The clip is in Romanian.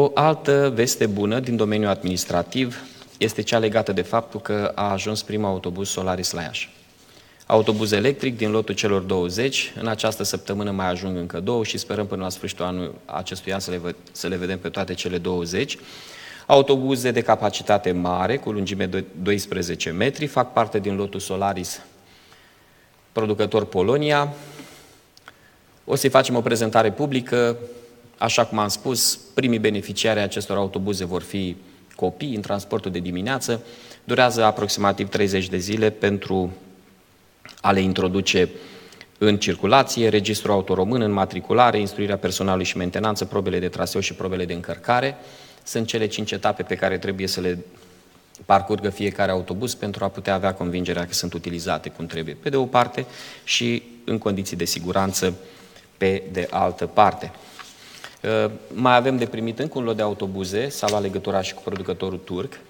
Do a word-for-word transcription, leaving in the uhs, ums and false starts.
O altă veste bună din domeniul administrativ este cea legată de faptul că a ajuns primul autobuz Solaris la Iași. Autobuz electric din lotul celor douăzeci, în această săptămână mai ajung încă două și sperăm până la sfârșitul anului acestui an să le, să le vedem pe toate cele douăzeci. Autobuze de capacitate mare, cu lungime de doisprezece metri, fac parte din lotul Solaris, producător Polonia. O să-i facem o prezentare publică. Așa cum am spus, primii beneficiari ai acestor autobuze vor fi copii în transportul de dimineață. Durează aproximativ treizeci de zile pentru a le introduce în circulație, registrul auto român, înmatriculare, instruirea personalului și mentenanță, probele de traseu și probele de încărcare. Sunt cele cinci etape pe care trebuie să le parcurgă fiecare autobuz pentru a putea avea convingerea că sunt utilizate cum trebuie, pe de o parte, și în condiții de siguranță pe de altă parte. Mai avem de primit încă un lot de autobuze, s-a luat legătura și cu producătorul turc,